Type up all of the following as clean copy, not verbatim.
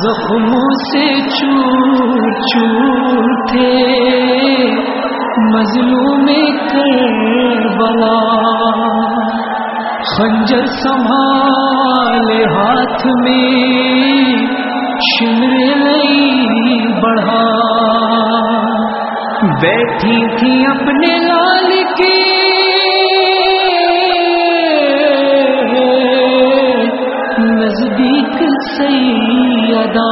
زخموں سے چور چور تھے مظلوم کربلا، خنجر سنبھالے ہاتھ میں شمر نہیں بڑھا، بیٹھی تھی اپنے لال کے نزدیک سیدہ،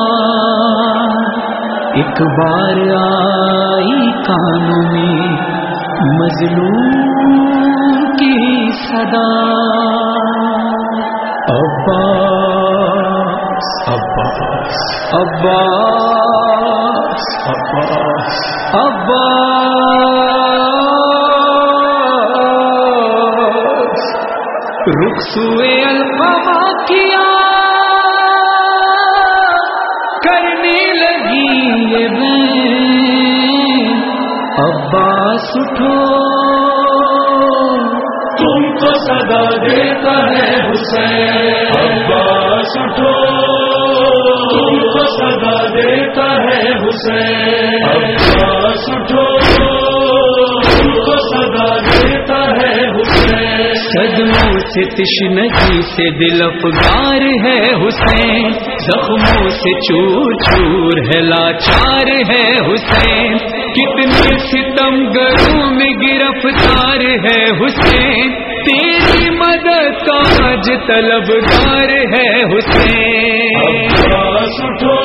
ایک بار آئی کانوں میں مظلوم کی صدا، عباس عباس عباس عباس عباس، رخ سوئے القمہ کیا کرنے لگی یہ بین، عباس اٹھو تم کو صدا دیتا ہے حسین، عباس اٹھو تم کو صدا دیتا ہے حسین، عباس اٹھو تم کو صدا دیتا ہے حسین، صدموں سے تشنگی سے دل افگار ہے حسین، زخموں سے چور چور ہے لاچار ہے حسین، کتنے ستم گروں میں گرفتار ہے حسین، تیری مدد کا آج طلبگار ہے حسین، عباس اٹھو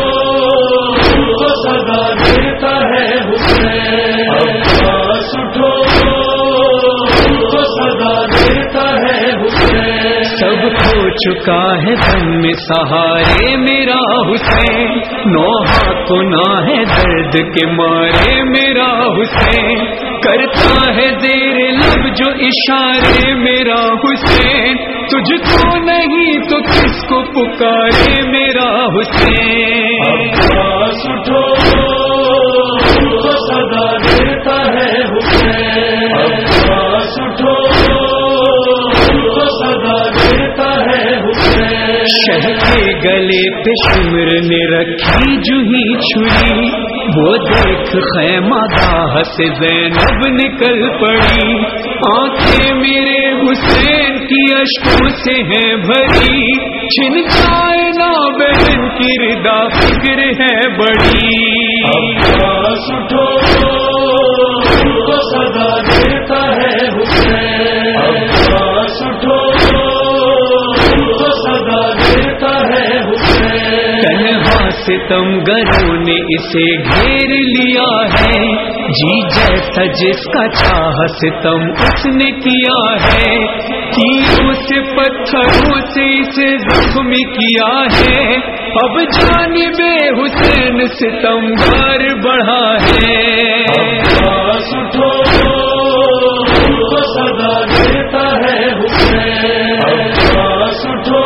تم کو صدا دیتا ہے حسین، عباس اٹھو تم کو صدا دیتا ہے حسین، سب کھو چکا ہے دم میں سہارے میرا حسین، نوحہ گناہ ہے درد کے مارے میرا حسین، کرتا ہے زیر لب جو اشارے میرا حسین، تجھ کو نہیں تو کس کو پکارے میرا حسین، عباس اٹھو تم کو صدا دیتا ہے حسین، عباس اٹھو تم کو صدا دیتا ہے حسین، شہ کے گلے پہ شمر نے رکھی جوہی چھری، وہ دیکھ خیمہ گاہ سے زینب نکل پڑی، آنکھیں میرے حسین کی اشکوں سے ہیں بھری، چھن جائے نا بہن کی ردا فکر ہے بڑی، عباس اٹھو تم کو صدا دیتا ہے حسین، عباس اٹھو تم کو صدا دیتا ہے حسین، تنہا ستم گروں نے اسے گھیر لیا ہے، جی جیسا جس کا چاہ ستم اس نے کیا ہے، تیروں سے پتھروں سے اسے زخمی کیا ہے، اب جانب حسین ستم گار بڑھا ہے، عباس اٹھو تم کو صدا دیتا ہے حسین، عباس اٹھو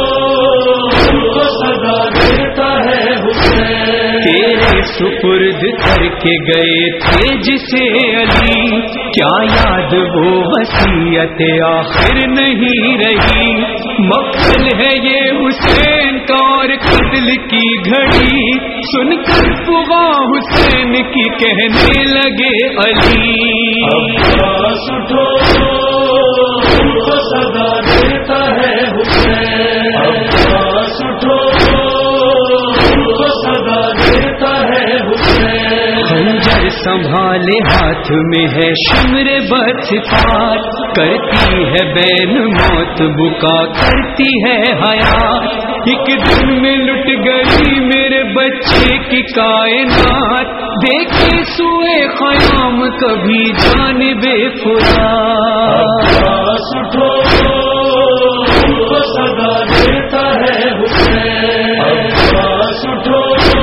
تم کو صدا دیتا ہے حسین، تیرے سپرد کر کے گئے تھے جسے علی، کیا یاد وہ وصیت آخر نہیں رہی، مقتل ہے یہ حسین کا اور قتل کی گھڑی، سن کر فغا حسین کی کہنے لگے علی، عباس اٹھو تم کو صدا دیتا ہے حسین، عباس اٹھو تم کو صدا دیتا ہے حسین، خنجر سنبھالے ہاتھ میں ہے شمر بتار، کرتی ہے بین موت بکا کرتی ہے حیات، ایک دن میں لٹ گئی میرے بچے کی کائنات، دیکھے سوئے خیام کبھی جانب فرات، عباس اٹھو تم کو صدا دیتا ہے حسین، عباس اٹھو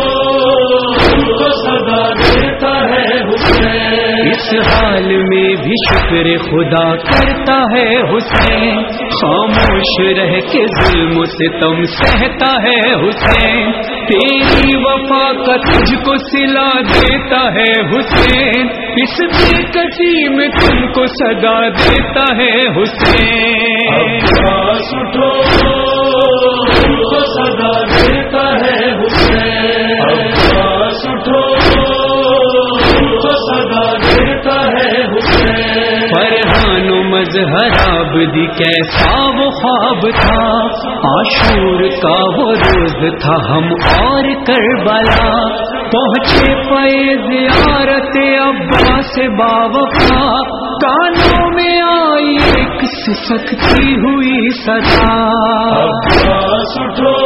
تم کو صدا دیتا ہے حسین، اس حال میں بھی شکر خدا کرتا ہے حسین، خاموش رہ کے ظلم سے تم سہتا ہے حسین، تیری وفا کا تجھ کو صلہ دیتا ہے حسین، اس بے کسی میں تم کو صدا دیتا ہے حسین، عباس اٹھو تم کو صدا دیتا ہے حسین، جاتی کیسا وہ خواب تھا، عاشور کا وہ روز تھا ہم اور کربلا، پہنچے پے زیارت عباس باوفا، کانوں میں آئی ایک سکتی ہوئی صدا، عباس اٹھو